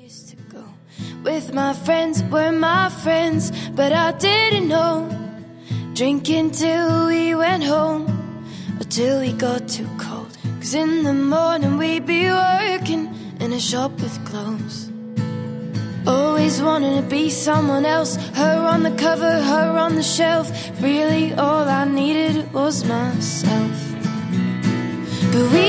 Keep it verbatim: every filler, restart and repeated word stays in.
used to go with my friends, were my friends, but I didn't know. Drinking till we went home, or till we got too cold. Cause in the morning we'd be working in a shop with clothes. Always wanting to be someone else, her on the cover, her on the shelf. Really all I needed was myself. But we